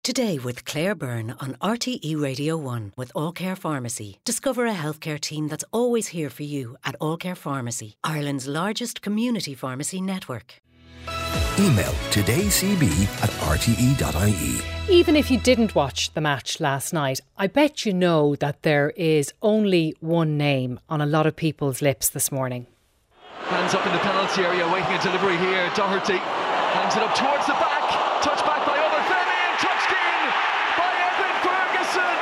Today with Claire Byrne on RTE Radio 1 with All Care Pharmacy. Discover a healthcare team that's always here for you at All Care Pharmacy, Ireland's largest community pharmacy network. Email todaycb@rte.ie. Even if you didn't watch the match last night, I bet you know that there is only one name on a lot of people's lips this morning. Hands up in the penalty area, waiting a delivery here. Doherty hands it up towards the back. Touch back by Obafemi and touched in by Evan Ferguson.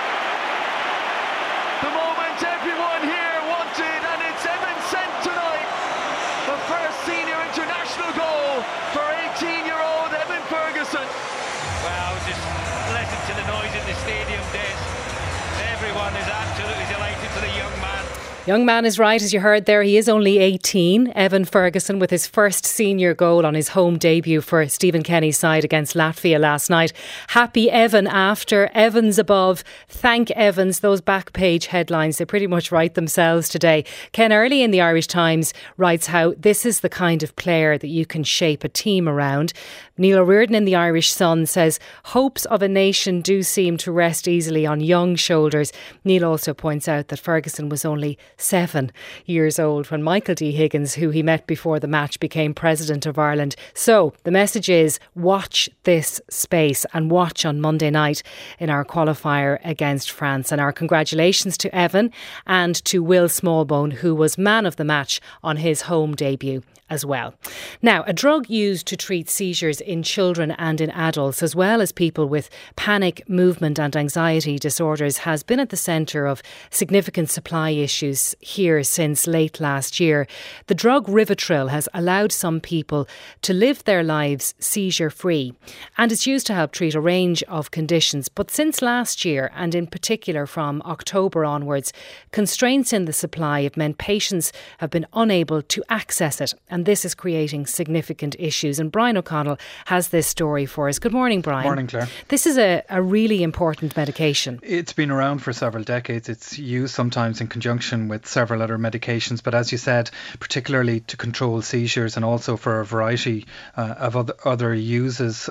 The moment everyone here wanted, and it's Evan sent tonight. The first senior international goal for 18-year-old Evan Ferguson. Wow, just listen to the noise in the stadium, Des. Everyone is absolutely delighted for the young man. Young man is right, as you heard there. He is only 18. Evan Ferguson with his first senior goal on his home debut for Stephen Kenny's side against Latvia last night. Happy Evan after, Evans above. Thank Evans. Those back page headlines, they pretty much write themselves today. Ken Early in the Irish Times writes how this is the kind of player that you can shape a team around. Neil O'Riordan in the Irish Sun says hopes of a nation do seem to rest easily on young shoulders. Neil also points out that Ferguson was only 7 years old when Michael D. Higgins, who he met before the match, became President of Ireland. So the message is watch this space and watch on Monday night in our qualifier against France. And our congratulations to Evan and to Will Smallbone, who was man of the match on his home debut as well. Now, a drug used to treat seizures in children and in adults, as well as people with panic, movement and anxiety disorders, has been at the centre of significant supply issues here since late last year. The drug Rivotril has allowed some people to live their lives seizure-free, and it's used to help treat a range of conditions. But since last year, and in particular from October onwards, constraints in the supply have meant patients have been unable to access it, and this is creating significant issues. And Brian O'Connell has this story for us. Good morning, Brian. Morning, Claire. This is a really important medication. It's been around for several decades. It's used sometimes in conjunction with several other medications, but as you said, particularly to control seizures and also for a variety of other uses.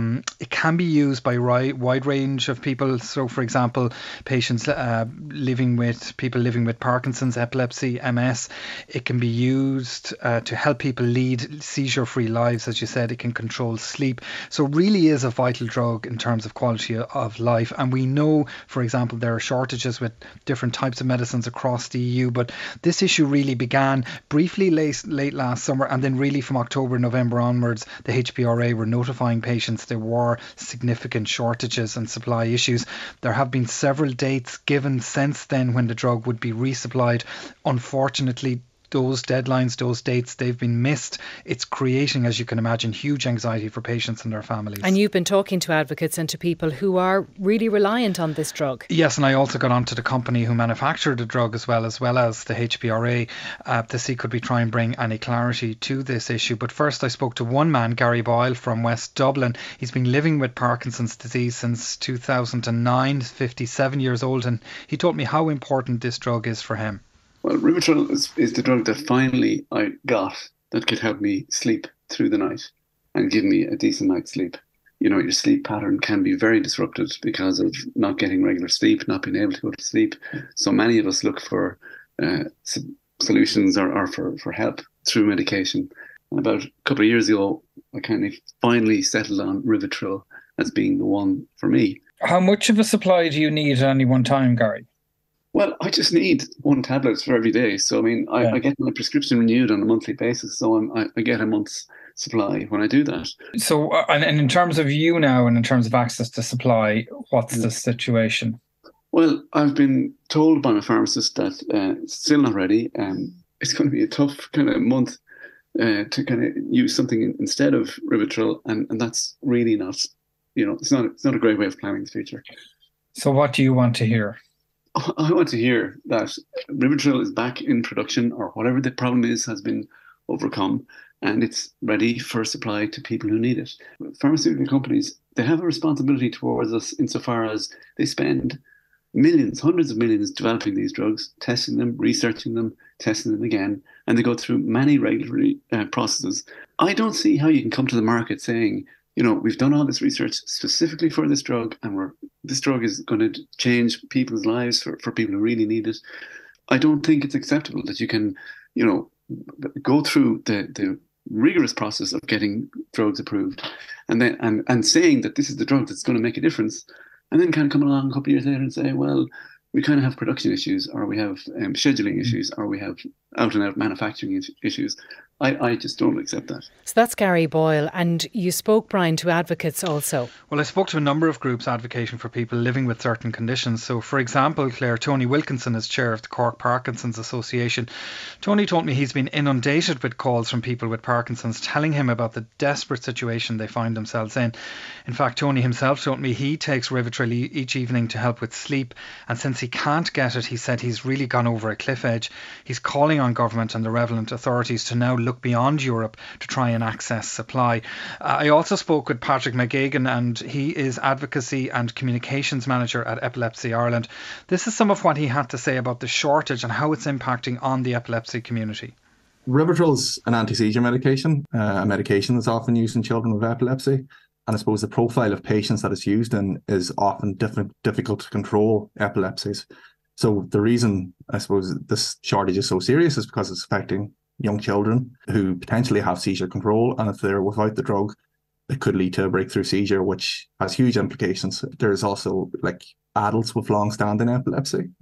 It can be used by a wide range of people. So, for example, patients living with Parkinson's, epilepsy, MS. It can be used to help people lead seizure-free lives. As you said, it can control sleep. So it really is a vital drug in terms of quality of life. And we know, for example, there are shortages with different types of medicines across the EU, but this issue really began briefly late last summer, and then really from October, November onwards, the HPRA were notifying patients there were significant shortages and supply issues. There have been several dates given since then when the drug would be resupplied. Unfortunately, those deadlines, those dates, they've been missed. It's creating, as you can imagine, huge anxiety for patients and their families. And you've been talking to advocates and to people who are really reliant on this drug. Yes, and I also got onto the company who manufactured the drug as well as the HPRA to see could we try and bring any clarity to this issue. But first I spoke to one man, Gary Boyle from West Dublin. He's been living with Parkinson's disease since 2009, 57 years old, and he told me how important this drug is for him. Well, Rivotril is the drug that finally I got that could help me sleep through the night and give me a decent night's sleep. You know, your sleep pattern can be very disrupted because of not getting regular sleep, not being able to go to sleep. So many of us look for solutions or for help through medication. And about a couple of years ago, I kind of finally settled on Rivotril as being the one for me. How much of a supply do you need at any one time, Gary? Well, I just need one tablet for every day. So, I mean, I get my prescription renewed on a monthly basis. So I get a month's supply when I do that. So, and in terms of you now and in terms of access to supply, what's the situation? Well, I've been told by my pharmacist that it's still not ready. It's going to be a tough kind of month to kind of use something instead of Rivotril. And that's really not, it's not a great way of planning the future. So what do you want to hear? I want to hear that Rivotril is back in production, or whatever the problem is has been overcome, and it's ready for supply to people who need it. Pharmaceutical companies, they have a responsibility towards us insofar as they spend millions, hundreds of millions developing these drugs, testing them, researching them, testing them again, and they go through many regulatory processes. I don't see how you can come to the market saying, we've done all this research specifically for this drug, and this drug is going to change people's lives for people who really need it. I don't think it's acceptable that you can, go through the rigorous process of getting drugs approved, and then and saying that this is the drug that's going to make a difference, and then kind of come along a couple of years later and say, well, we kind of have production issues, or we have scheduling issues, or we have out-and-out manufacturing issues. I just don't accept that. So that's Gary Boyle. And you spoke, Brian, to advocates also. Well, I spoke to a number of groups advocating for people living with certain conditions. So, for example, Claire, Tony Wilkinson is chair of the Cork Parkinson's Association. Tony told me he's been inundated with calls from people with Parkinson's telling him about the desperate situation they find themselves in. In fact, Tony himself told me he takes Rivotril each evening to help with sleep. And since he can't get it, he said he's really gone over a cliff edge. He's calling on government and the relevant authorities to now look beyond Europe to try and access supply. I also spoke with Patrick McGagan, and he is Advocacy and Communications Manager at Epilepsy Ireland. This is some of what he had to say about the shortage and how it's impacting on the epilepsy community. Rivotril is an anti-seizure medication, a medication that's often used in children with epilepsy. And I suppose the profile of patients that it's used in is often difficult to control epilepsies. So the reason, I suppose, this shortage is so serious is because it's affecting young children who potentially have seizure control. And if they're without the drug, it could lead to a breakthrough seizure, which has huge implications. There's also adults with long-standing epilepsy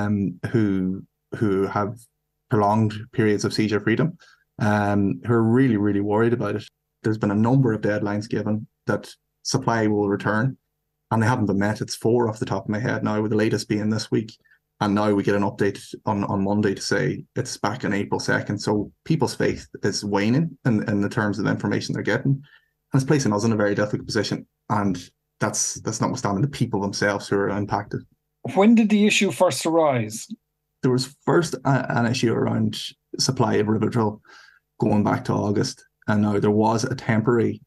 who have prolonged periods of seizure freedom, who are really, really worried about it. There's been a number of deadlines given that supply will return, and they haven't been met. It's 4 off the top of my head now, with the latest being this week. And now we get an update on Monday to say it's back on April 2nd. So people's faith is waning in the terms of the information they're getting. And it's placing us in a very difficult position. And that's notwithstanding the people themselves who are impacted. When did the issue first arise? There was first an issue around supply of Rivotril going back to August. And now there was a temporary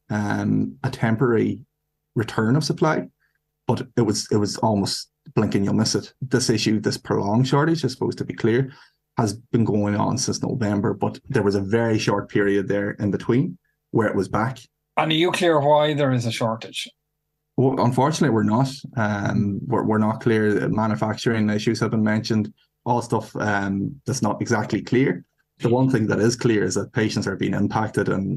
return of supply, but it was almost blinking you'll miss it. This issue, this prolonged shortage, is supposed to be clear, has been going on since November, but there was a very short period there in between where it was back. And are you clear why there is a shortage? Well, unfortunately, we're not. We're not clear. Manufacturing issues have been mentioned, all stuff that's not exactly clear. The one thing that is clear is that patients are being impacted, and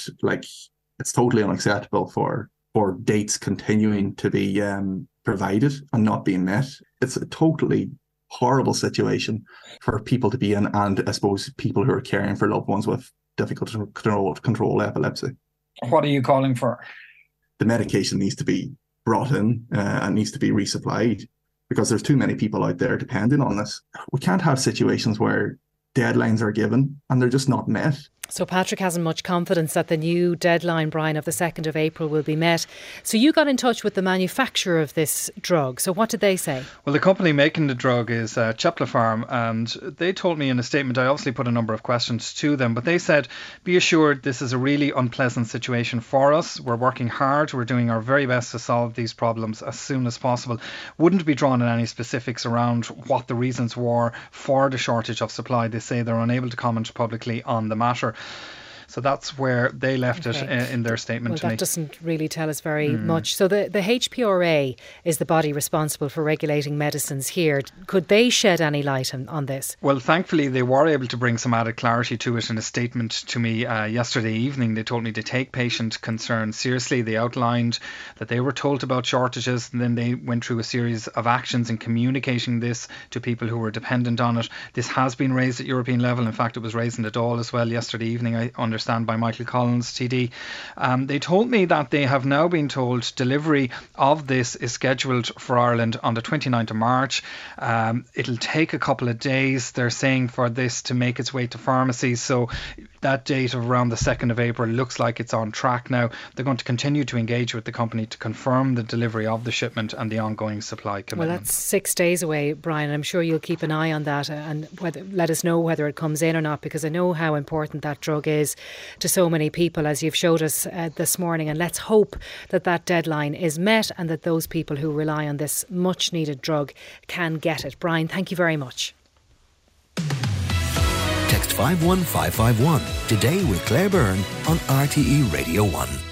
it's totally unacceptable for dates continuing to be provided and not being met. It's a totally horrible situation for people to be in, and I suppose people who are caring for loved ones with difficult to control epilepsy. What are you calling for? The medication needs to be brought in and needs to be resupplied, because there's too many people out there depending on this. We can't have situations where deadlines are given and they're just not met. So Patrick hasn't much confidence that the new deadline, Brian, of the 2nd of April will be met. So you got in touch with the manufacturer of this drug. So what did they say? Well, the company making the drug is Cheplapharm, and they told me in a statement, I obviously put a number of questions to them, but they said, be assured this is a really unpleasant situation for us. We're working hard. We're doing our very best to solve these problems as soon as possible. Wouldn't be drawn in any specifics around what the reasons were for the shortage of supply. They say they're unable to comment publicly on the matter. So that's where they left it in their statement to me. Well, that doesn't really tell us very much. So the HPRA is the body responsible for regulating medicines here. Could they shed any light on this? Well, thankfully, they were able to bring some added clarity to it in a statement to me yesterday evening. They told me to take patient concerns seriously. They outlined that they were told about shortages, and then they went through a series of actions in communicating this to people who were dependent on it. This has been raised at European level. In fact, it was raised in the Dáil as well yesterday evening, I understand, by Michael Collins, TD. They told me that they have now been told delivery of this is scheduled for Ireland on the 29th of March. It'll take a couple of days, they're saying, for this to make its way to pharmacies. So that date of around the 2nd of April looks like it's on track now. They're going to continue to engage with the company to confirm the delivery of the shipment and the ongoing supply commitment. Well, that's 6 days away, Brian. I'm sure you'll keep an eye on that and let us know whether it comes in or not, because I know how important that drug is to so many people, as you've showed us this morning. And let's hope that that deadline is met and that those people who rely on this much needed drug can get it. Brian, thank you very much. Text 51551 today with Claire Byrne on RTE Radio 1.